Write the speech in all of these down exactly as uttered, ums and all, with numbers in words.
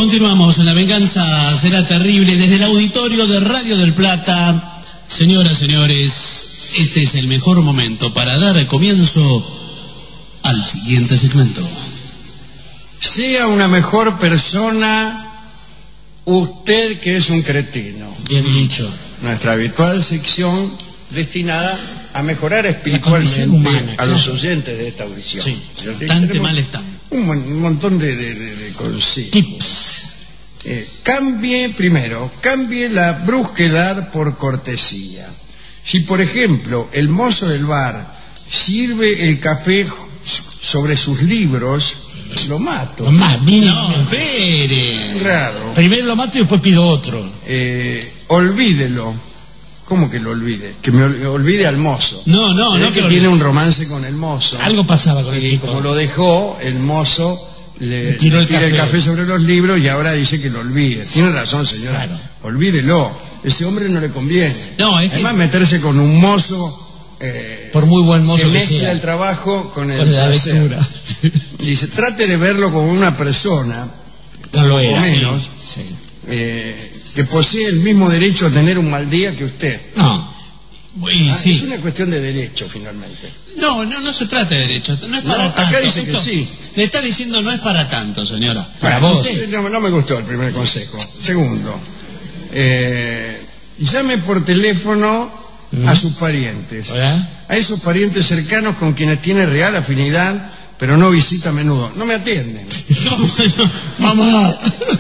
Continuamos en La Venganza Será Terrible desde el auditorio de Radio del Plata. Señoras, señores, este es el mejor momento para dar comienzo al siguiente segmento. Sea una mejor persona usted que es un cretino. Bien dicho. Nuestra habitual sección destinada a mejorar espiritualmente humana, a claro. los oyentes de esta audición. Sí, bastante mal está. Un, un montón de, de, de, de consejos. Tips. Eh, cambie, primero, cambie la brusquedad por cortesía. Si, por ejemplo, el mozo del bar sirve el café sobre sus libros, lo mato. Lo mato. No, espere. Raro. Primero lo mato y después pido otro. Eh, olvídelo. ¿Cómo que lo olvide? Que me olvide al mozo. No, no, no. Que, que tiene un romance con el mozo. Algo pasaba con el y chico. Y como lo dejó, el mozo le, le tiró le el, tira café. el café sobre los libros y ahora dice que lo olvide. Tiene razón, señora. Claro. Olvídelo. Ese hombre no le conviene. No, es Además, que... meterse con un mozo... Eh, por muy buen mozo que, que mezcla sea. el trabajo con el con la placer. lectura. Dice, trate de verlo como una persona, no lo era, o menos, sí, sí. Eh, que posee el mismo derecho a tener un mal día que usted. No. Y, ah, sí. Es una cuestión de derecho, finalmente. No, no, no se trata de derecho. No es para no, tanto. Acá dice Esto, que sí. Le está diciendo no es para tanto, señora. Para bueno, vos. No, no me gustó el primer consejo. Segundo, eh, llame por teléfono mm. a sus parientes. ¿Hola? A esos parientes cercanos con quienes tiene real afinidad, pero no visita a menudo. No me atienden. No, bueno, mamá.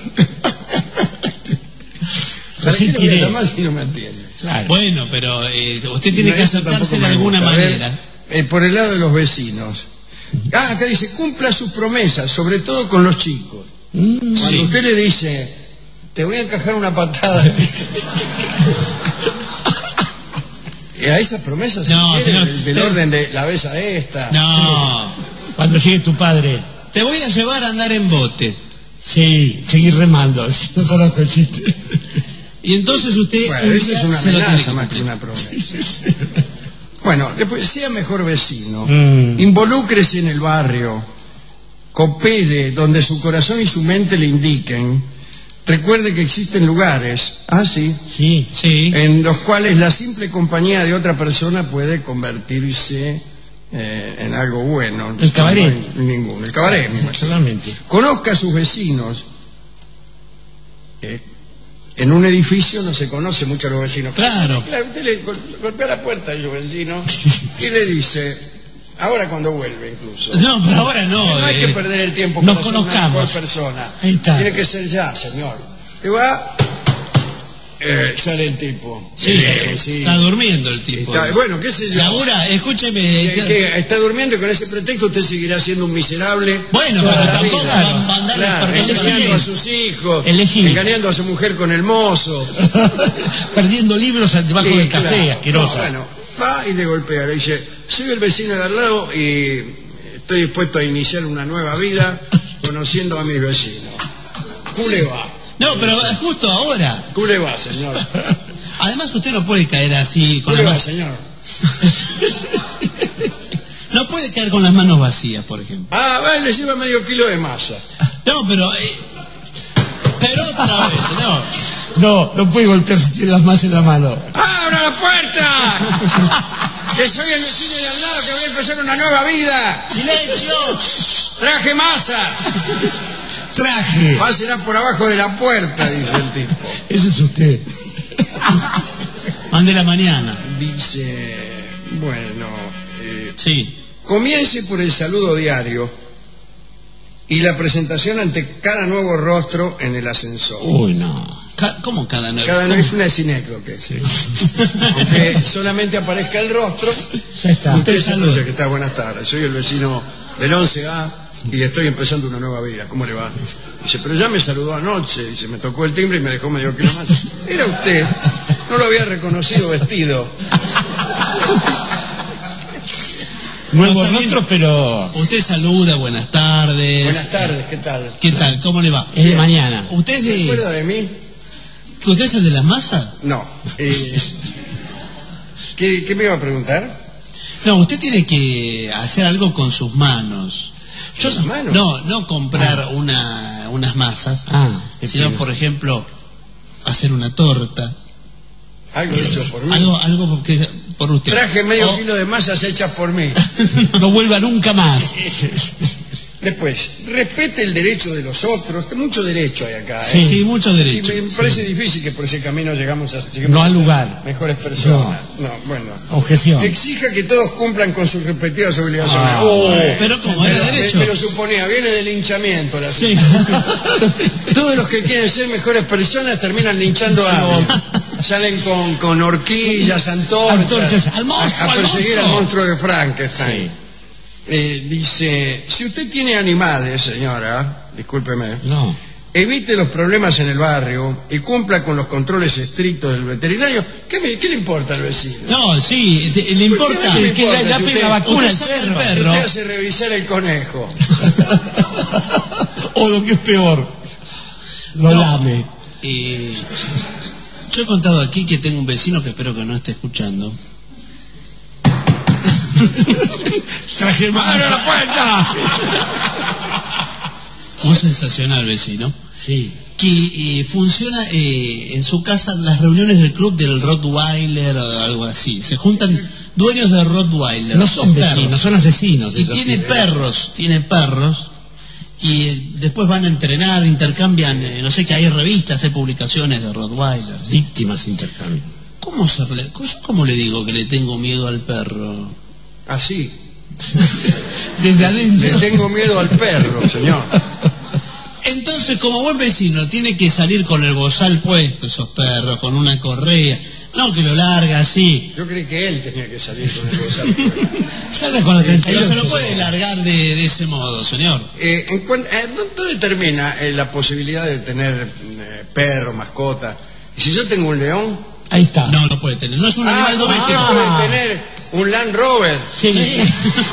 ¿Para qué le voy a llamar si no me atiende? Claro. Bueno, pero eh, usted tiene no, que acercarse de alguna gusta. manera. Ver, eh, por el lado de los vecinos. Ah, acá dice, cumpla sus promesas, sobre todo con los chicos. Mm, Cuando sí. usted le dice, te voy a encajar una patada. A esas promesas no, se señor, del, del te... orden de la besa esta. No. Sí. Cuando llegue tu padre. Te voy a llevar a andar en bote. Sí, seguir remando. No conozco el chiste. Y entonces usted... Bueno, eso es una amenaza más que una promesa. Bueno, después, sea mejor vecino. Mm. Involúcrese en el barrio. Coopere donde su corazón y su mente le indiquen. Recuerde que existen lugares, ah, sí, sí, sí, en los cuales la simple compañía de otra persona puede convertirse eh, en algo bueno. El cabaret. No hay ninguno. El cabaret. Solamente. Conozca a sus vecinos. Eh, en un edificio no se conoce mucho a los vecinos. Claro. Claro, usted le gol golpea la puerta a su vecino y le dice, ahora cuando vuelve incluso. No, pero ahora no. No hay eh, que perder el tiempo nos para ser una mejor persona. Ahí está. Tiene que ser ya, señor. Y va, eh, sale el tipo. Sí, eh, sí, está durmiendo el tipo. Está, bueno, qué sé yo. Laura, escúcheme. Eh, que está durmiendo y con ese pretexto usted seguirá siendo un miserable. Bueno, pero tampoco va a mandar claro, engañando a sus hijos, Elegir. engañando a su mujer con el mozo. Perdiendo libros debajo sí, del café, claro. asquerosa. No, bueno, va y le golpea, le dice, soy el vecino de al lado y estoy dispuesto a iniciar una nueva vida conociendo a mis vecinos. ¿Cómo le va? No, pero justo ahora. ¿Cómo le va, señor? Además usted no puede caer así con ¿Cómo le las va, manos... señor? No puede caer con las manos vacías, por ejemplo. Ah, va, le lleva medio kilo de masa. No, pero... Eh... Pero otra vez, no. No, no puede golpear si tiene las masas en la mano. ¡Abra la puerta! Que soy el vecino de al lado que voy a empezar una nueva vida. ¡Silencio! ¡Traje masa! Traje. Pásela por abajo de la puerta, dice el tipo. Ese es usted. Mande la mañana. Dice, bueno, eh, sí. Comience por el saludo diario y la presentación ante cada nuevo rostro en el ascensor. Uy, no. ¿Cómo cada nuevo? Cada nuevo es una sinécdoque. Sí. Aunque solamente aparezca el rostro, ya está. Usted saluda, que está, buenas tardes. Soy el vecino del once A y estoy empezando una nueva vida. ¿Cómo le va? Dice, pero ya me saludó anoche. Dice, me tocó el timbre y me dejó medio kilo más. Era usted. No lo había reconocido vestido. Nuevo rostro, pero... Usted saluda, buenas tardes. Buenas tardes, ¿qué tal? ¿Qué tal? ¿Cómo le va? Es de mañana. ¿Usted es de... ¿Se acuerda de mí? ¿Que usted es el de las masas? No. Eh, ¿qué, ¿Qué me iba a preguntar? No, usted tiene que hacer algo con sus manos. ¿Con sus manos? No, no comprar ah. una, unas masas, ah, sino, por ejemplo, hacer una torta. Algo hecho por mí. Algo, algo porque, por usted. Traje medio o... kilo de masas hechas por mí. No vuelva nunca más. Después, respete el derecho de los otros, que mucho derecho hay acá. ¿eh? Sí, sí, mucho derecho. Y me parece sí. difícil que por ese camino llegamos a, no al lugar. Mejores personas. No. no, bueno. Objeción. Exija que todos cumplan con sus respectivas obligaciones. Ah, oh, pero como era derecho. Me, me lo suponía, viene del linchamiento. La sí. Todos los que quieren ser mejores personas terminan linchando a alguien. Salen con, con horquillas, antorchas, antorchas al monstruo, a, a perseguir al monstruo. al monstruo de Frankenstein. Sí. Eh, dice, si usted tiene animales, señora, discúlpeme, no. evite los problemas en el barrio y cumpla con los controles estrictos del veterinario. ¿Qué, me, qué le importa al vecino? No, sí, te, le importa. ¿Qué, que importa la, si la usted, la vacuna al perro. perro. Usted hace revisar el conejo. O lo que es peor, lo no, lame. Eh, yo he contado aquí que tengo un vecino que espero que no esté escuchando. Traje más. ¡Abre la puerta! Un sensacional vecino. Sí. Que eh, funciona eh, en su casa las reuniones del club del Rottweiler o algo así. Se juntan dueños de Rottweiler. No son vecinos, perros. Son asesinos. Y tiene tiene perros, tiene perros. Y eh, después van a entrenar, intercambian, eh, no sé, que hay revistas, hay publicaciones de Rottweiler. ¿sí? Víctimas intercambian. ¿Cómo, se re... ¿Cómo le digo que le tengo miedo al perro? Así. Desde adentro. Le tengo miedo al perro, señor. Entonces, como buen vecino, tiene que salir con el bozal puesto, esos perros, con una correa. No que lo larga así. Yo creí que él tenía que salir con el bozal puesto. Salga con la treinta y ocho. Pero se lo puede largar de, de ese modo, señor. Eh, en cuan, eh, ¿Dónde termina eh, la posibilidad de tener eh, perro, mascota? ¿Y si yo tengo un león? Ahí está. No, no puede tener. No es un ah, animal doméstico. Ah, puede tener un Land Rover. Sí. sí.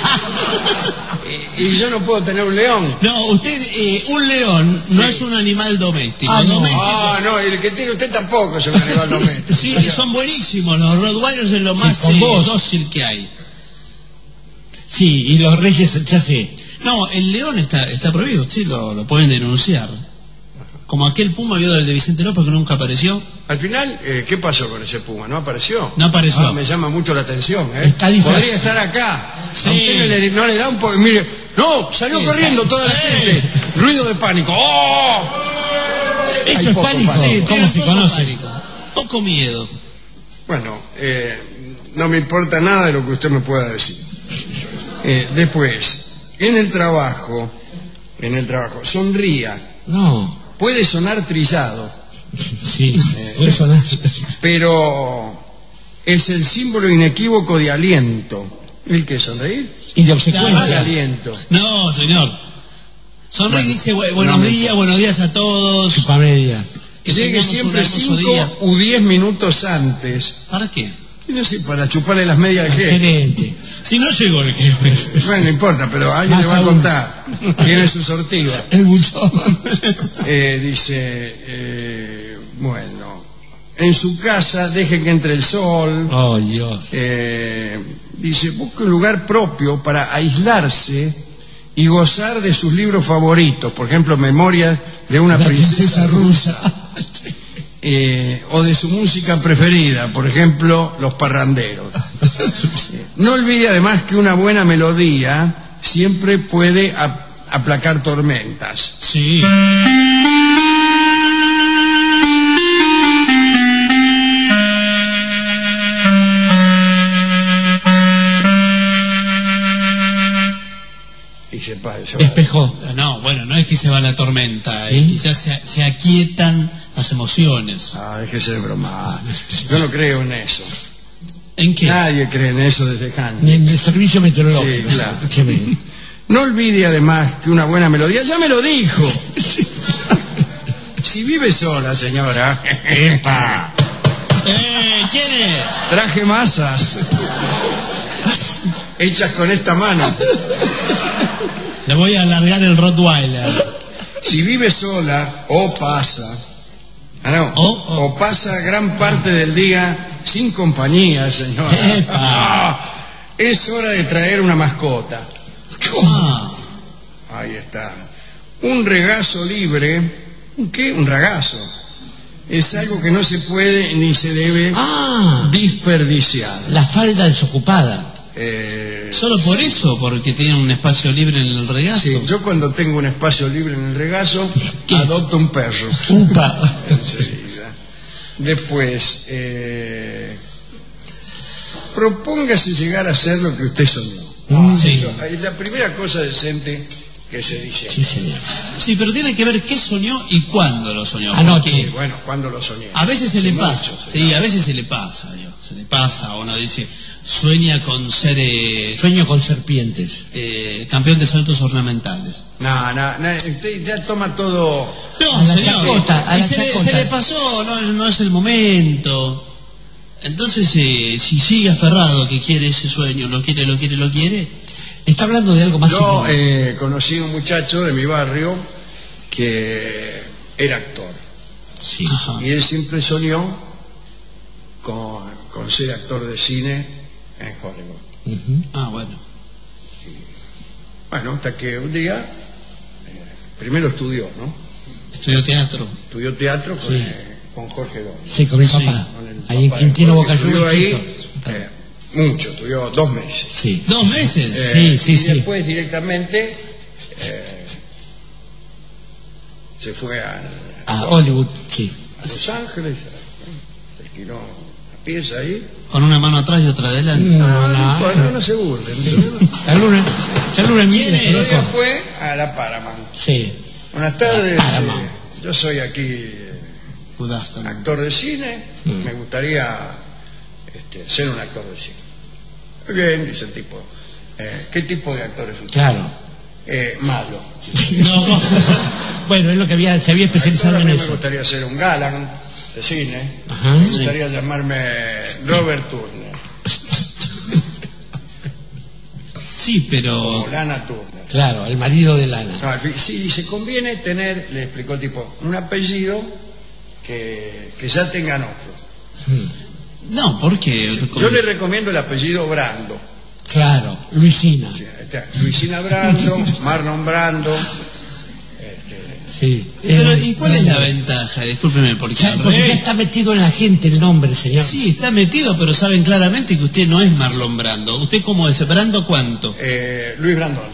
y, y yo no puedo tener un león. No, usted, eh, un león no sí. es un animal doméstico. Ah, no. doméstico. Ah, no, y el que tiene usted tampoco es un animal doméstico. Sí, son buenísimos. Los Rottweilers es lo sí, más eh, dócil que hay. Sí, y los reyes, ya sé. No, el león está, está prohibido. Usted lo, lo pueden denunciar. Como aquel puma vio del de Vicente López que nunca apareció. Al final, eh, ¿qué pasó con ese puma? ¿No apareció? No apareció. Ah, me llama mucho la atención, ¿eh? Está Podría estar acá. Sí. A usted no le, no le da un poco... Mire, no, salió sí, corriendo sí. toda la gente. Ruido de pánico. ¡Oh! Eso Hay es pánico. Sí, ¿Cómo se conoce? Pánico. Poco miedo. Bueno, eh, no me importa nada de lo que usted me pueda decir. Eh, después, en el trabajo, en el trabajo, sonría. No. Puede sonar trillado. Sí, eh, puede sonar. Pero es el símbolo inequívoco de aliento. ¿El qué? ¿Sonreír? Y de obsecuencia. De aliento. No, señor. Sonreír bueno, dice bu buenos no días, buenos días a todos. Chupamedia. Que llegue siempre cinco u diez minutos antes. ¿Para qué? No sé, para chuparle las medias al jefe. Excelente. Si no llegó el jefe. Bueno, no importa, pero alguien Más le va aún. a contar. Tiene su sortida. Es mucho. Eh, dice, eh, bueno, en su casa deje que entre el sol. Oh, Dios. Eh, dice, busque un lugar propio para aislarse y gozar de sus libros favoritos. Por ejemplo, Memorias de una La princesa, princesa rusa. Eh, o de su música preferida, por ejemplo, Los Parranderos. No olvide además que una buena melodía siempre puede ap aplacar tormentas. Sí. Y se, se despejó. No, bueno, no es que se va la tormenta, ¿sí? eh, quizás se, se aquietan las emociones. Ah, déjese de bromar. Yo no creo en eso. ¿En qué? Nadie cree en eso desde Kant. Ni en el servicio meteorológico. Sí, claro. No olvide además que una buena melodía, ya me lo dijo. Si vive sola, señora. ¡Epa! Eh, ¿quién es? Traje masas hechas con esta mano. Le voy a alargar el Rottweiler. Si vive sola o pasa, ah, no, o, o. o pasa gran parte del día sin compañía, señora. Ah, es hora de traer una mascota. Ah. Ahí está. Un regazo libre, ¿un qué? Un ragazo. Es algo que no se puede ni se debe ah, desperdiciar. La falda desocupada. Eh, ¿Solo por eso? ¿Porque tienen un espacio libre en el regazo? Sí, yo cuando tengo un espacio libre en el regazo, ¿Qué? adopto un perro. Upa. Enseguida. Después, eh, propóngase llegar a ser lo que usted soñó. Mm, sí. Eso, es la primera cosa decente que se dice. Sí, señor. Sí, pero tiene que ver qué soñó y cuándo lo soñó. Anoche. Sí, bueno, cuando lo soñé. A veces se le Hace pasa, mucho, sí, a veces se le pasa, Dios, se le pasa, uno dice, sueña con ser eh, Sueño con serpientes. eh, campeón de saltos ornamentales. No, no, no, usted ya toma todo. No, A la señor, chacota, a y la se, le, chacota. se le pasó, no, no es el momento. Entonces, eh, si sigue aferrado que quiere ese sueño, lo quiere, lo quiere, lo quiere. Está hablando de algo más Yo íntimo. eh, conocí un muchacho de mi barrio que era actor. Sí. Ajá. Y él siempre soñó con, con ser actor de cine en Hollywood. Ujú. Ah, bueno. Bueno, hasta que un día, eh, primero estudió, ¿no? Estudió teatro. Estudió teatro con, Sí. eh, con Jorge Dón. Sí, con mi Sí, papá. Con el Ahí en papá de Quintino Jorge. Bocayuga. Estudió ahí Quinto. eh, mucho, estudió dos meses. Sí. ¿Dos meses? Eh, Sí, sí, y sí. después directamente eh, se fue a, A Hollywood, sí. a Los Ángeles, eh, se alquiló una pieza ahí. Con una mano atrás y otra adelante. No, Ah, no, bueno, no. no se burlen. La luna, la luna en ¿Quién miles, es? Luego loco. fue a la Paramount. Sí. Buenas tardes, La Paramount. eh, yo soy aquí eh, Good afternoon. actor de cine, Mm. me gustaría este, ser un actor de cine. Muy bien, dice el tipo. Eh, ¿Qué tipo de actor es usted? Claro. Eh, malo. No. Bueno, es lo que había, se había especializado Actor, a en mí me eso. gustaría ser un galán de cine. Ajá. Me Sí. gustaría llamarme Robert Turner Sí, pero... o Lana Turner. Claro, el marido de Lana. No, al fin- sí, se conviene tener, le explicó el tipo, un apellido que, que ya tengan otro. Mm. No, ¿por qué? Yo le recomiendo el apellido Brando. Claro, Luisina. Sí, está Luisina Brando, Marlon Brando. Este, Sí. Pero, Eh, ¿y cuál es la ventaja? Discúlpeme, porque... Ya, al porque ya revés- está metido en la gente el nombre, señor. Sí, está metido, pero saben claramente que usted no es Marlon Brando. ¿Usted cómo es? ¿Brando cuánto? eh, Luis Brandoni.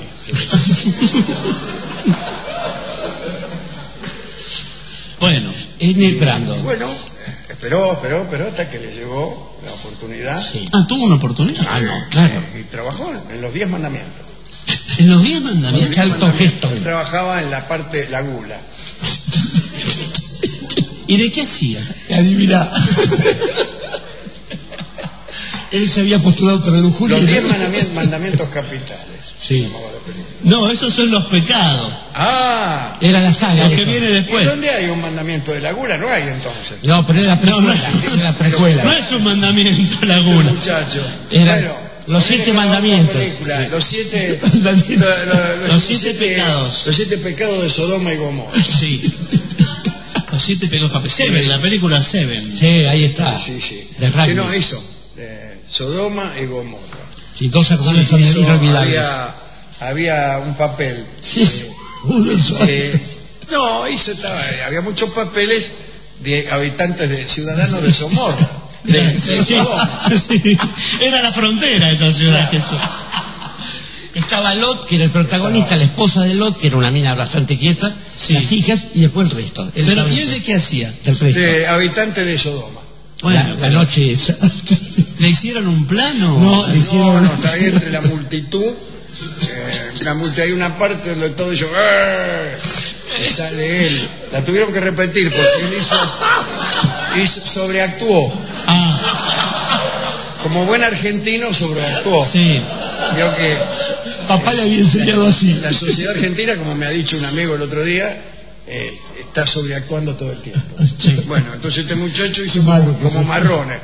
Bueno, N. Brando. Bueno, eh, esperó, esperó, esperó hasta que le llegó la oportunidad. Sí. ah, tuvo una oportunidad. Ah, no, claro. Eh, y trabajó en los diez mandamientos. En los diez Los mandamientos. diez Charlton mandamientos. Heston. Él trabajaba en la parte, la gula. ¿Y de qué hacía? Adivina. Él se había postulado para el jury. Los diez mandamientos, mandamientos capitales. Sí. Llamaba la película. No, esos son los pecados. Ah, Era la saga. Lo que eso. viene ¿y después. dónde hay un mandamiento de la gula? No hay entonces. No, pero era la No, no. precuela. Era la precuela. No es un mandamiento, Laguna. Muchacho. Eran Bueno, los ponele siete cada otra mandamientos. película, Sí. Los siete, Mandamientos. lo- lo- lo- Los siete pecados. Los siete pecados de Sodoma y Gomorra. Sí. Los siete pecados capitales. Seven, la película Seven. Sí, ahí está. Sí, sí. De rugby. Que no, eso. eh, Sodoma y Gomorra. Sí, dos hermanos son Hizo- inolvidables. había, había un papel. Sí. Uno solo. Eh, no, hizo, estaba, había muchos papeles de habitantes, de ciudadanos de Somorra. De, de Sí, sí. Sodoma. Sí. Era la frontera esa ciudad. que eso. Estaba Lot, que era el protagonista, la esposa de Lot, que era una mina bastante quieta, Sí. las hijas y después el resto. Él Pero, estaba ¿y él de qué hacía? el resto. De habitantes de Sodoma. Bueno, la, la pero- noche esa. ¿Le hicieron un plano? No, le No, hicieron. no, está ahí entre la multitud. Eh, la multitud, hay una parte donde todo ellos. ¡eh! Y sale él. La tuvieron que repetir porque él hizo. hizo- sobreactuó. Ah, Como buen argentino, sobreactuó. sí. Vio que Papá le había enseñado así. la sociedad argentina, como me ha dicho un amigo el otro día, eh, está sobreactuando todo el tiempo. Sí. Bueno, entonces este muchacho hizo Malo, como, pues, como sí. marrones.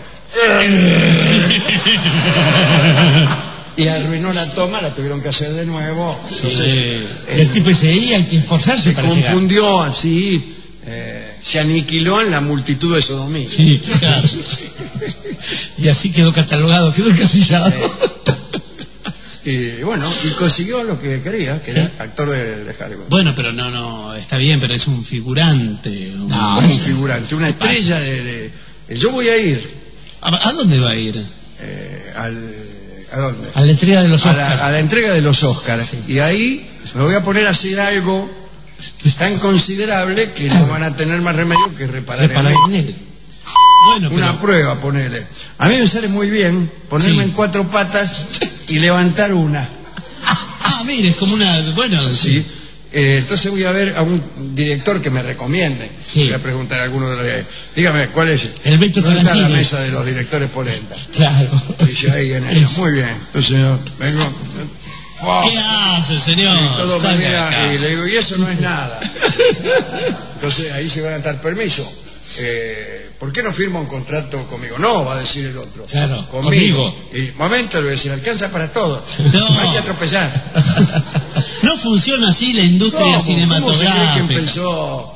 Y arruinó la toma, la tuvieron que hacer de nuevo. Entonces, Sí. Y el tipo dice, "Y hay que esforzarse se para llegar". confundió así, eh, se aniquiló en la multitud de sodomíes. Sí, Claro. y así quedó catalogado, quedó encasillado. Eh. Y bueno, y consiguió lo que quería, que ¿sí? era actor de, de Hollywood. Bueno, pero no, no, está bien, pero es un figurante. Un, no, un figurante, una estrella de, de, de... Yo voy a ir. ¿A, a dónde va a ir? Eh, al, ¿A dónde? A la entrega de los Oscars. A la, a la entrega de los Oscars. Sí. Y ahí me voy a poner a hacer algo tan considerable que no van a tener más remedio que reparar, reparar en él. Bueno, una pero... prueba, ponerle. A mí me sale muy bien ponerme sí. en cuatro patas y levantar una. Ah, mire, es como una... Bueno, sí. sí. Eh, entonces voy a ver a un director que me recomiende. Sí. Voy a preguntar a alguno de los... Dígame, ¿cuál es? El Beto ¿Dónde está la mesa de los directores polenta? Claro. Dice ahí en ella. Muy bien. Entonces, señor, vengo... Wow. ¿Qué hace, señor? Y, todo me mira, y le digo, y eso no es nada. Entonces ahí se van a dar permiso. Eh, ¿Por qué no firma un contrato conmigo? No, va a decir el otro. Claro, conmigo. conmigo. Y momento, le voy a decir, alcanza para todo. No. Hay que atropellar. No funciona así la industria ¿Cómo? cinematográfica. ¿Cómo se cree que empezó?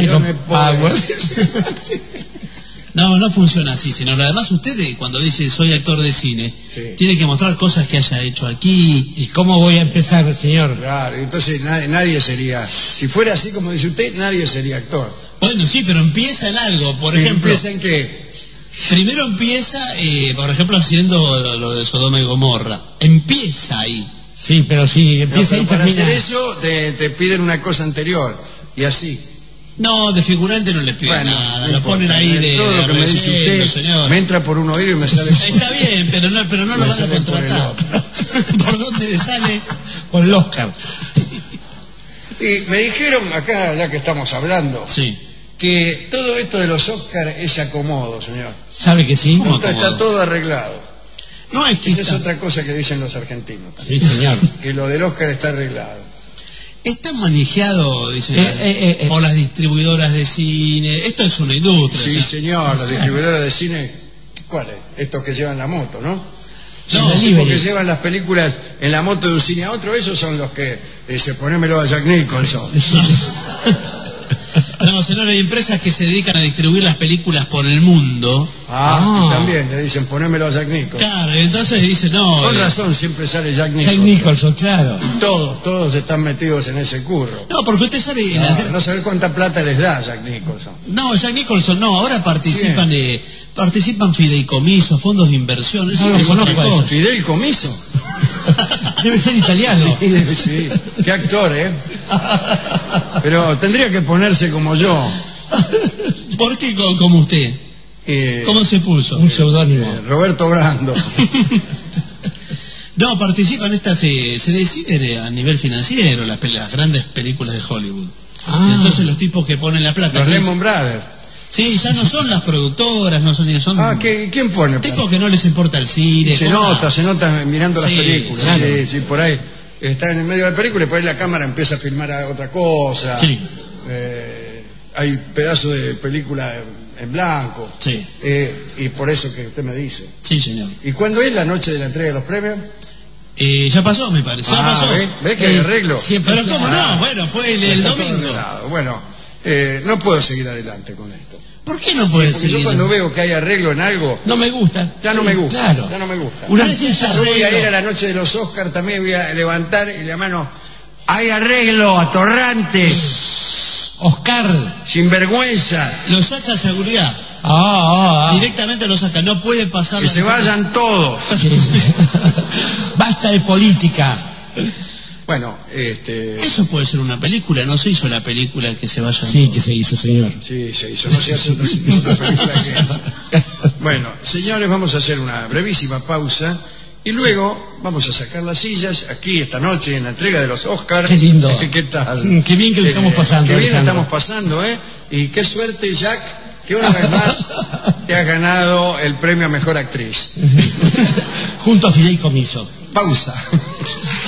No, no funciona así, sino además usted cuando dice soy actor de cine, sí. tiene que mostrar cosas que haya hecho aquí. ¿Y cómo voy a empezar, señor? Claro, entonces nadie, nadie sería, si fuera así como dice usted, nadie sería actor. Bueno, sí, pero empieza en algo, por ejemplo. ¿Empieza en qué? Primero empieza, eh, por ejemplo, haciendo lo, lo de Sodoma y Gomorra. Empieza ahí. Sí, pero si empieza no, pero ahí para termina... hacer eso te, te piden una cosa anterior, y así. No, de figurante no le piden bueno, nada, no lo ponen ahí de... Todo lo que me dice usted, señor. Me entra por un oído y me sale... Está bien, pero no, pero no lo van a contratar. ¿Por, ¿Por dónde le sale? Por el Oscar. Y me dijeron acá, ya que estamos hablando... Sí. Que todo esto de los Oscars es acomodo, señor. ¿Sabe que sí? Está, está todo arreglado. No, es que Esa está... es otra cosa que dicen los argentinos. Sí, señor. Que lo del Oscar está arreglado. Está manejado, dicen, eh, eh, eh, por las distribuidoras de cine. Esto es una industria. Sí, o sea... señor, las distribuidoras de cine. ¿Cuáles? Estos que llevan la moto, ¿no? No, los tipos que llevan las películas en la moto de un cine a otro, esos son los que eh, se ponémelo a Jack Nicholson. No, señor, hay empresas que se dedican a distribuir las películas por el mundo. Ah, ah. También le dicen, ponémelo a Jack Nicholson. Claro, y entonces dicen, no... Con eh... razón, siempre sale Jack Nicholson. Jack Nicholson, claro. Todos, todos están metidos en ese curro. No, porque usted sabe... No, la... no sabe cuánta plata les da Jack Nicholson. No, Jack Nicholson no, ahora participan eh, participan fideicomisos, fondos de inversión. No, no, no conozco ¿Fideicomiso? Debe ser italiano. Sí, debe ser. Qué actor, ¿eh? Pero tendría que ponerse como yo. ¿Por qué como usted? Eh, ¿Cómo se puso? Un seudónimo. Eh, Roberto Brando. No, participan estas, se, se deciden a nivel financiero las, las grandes películas de Hollywood. Ah. Entonces los tipos que ponen la plata... Los Lehman Brothers. Sí, ya no son las productoras, no son... son ah, ¿qué, ¿quién pone? Tipos que no les importa el cine. Se nota, se nota mirando sí, las películas. Claro. Sí, sí, por ahí está en el medio de la película y por ahí la cámara empieza a filmar a otra cosa. Sí. Eh, hay pedazos de película en, en blanco. Sí. Eh, y por eso que usted me dice. Sí, señor. ¿Y cuándo es la noche de la entrega de los premios? Eh, ya pasó, me parece. Ah, ya pasó. ¿Ve, ¿Ve que hay arreglo? Siempre. Pero cómo no, bueno, fue el, el domingo. Bueno, eh, no puedo seguir adelante con esto. ¿Por qué no puede Porque seguir? yo cuando veo que hay arreglo en algo... No me gusta. Ya no me gusta. Claro. Ya no me gusta. Una yo voy a ir a la noche de los Oscars, también voy a levantar y la mano... Hay arreglo, atorrante. Oscar. Sinvergüenza. Lo saca seguridad. Ah, ah, ah. Directamente lo saca, no puede pasar... Que se vayan todos. Sí, sí. Basta de política. Bueno, este... Eso puede ser una película, no se hizo la película que se vaya. Sí, que se hizo, señor. Sí, se hizo, no se hace otra, otra película que es. Bueno, señores, vamos a hacer una brevísima pausa y luego vamos a sacar las sillas aquí esta noche en la entrega de los Oscars. Qué lindo. ¿Qué tal? Qué bien que le estamos pasando. Qué bien Alejandro. estamos pasando, ¿eh? Y qué suerte, Jack, que una vez más te has ganado el premio a Mejor Actriz. Junto a Fideicomiso. Pausa.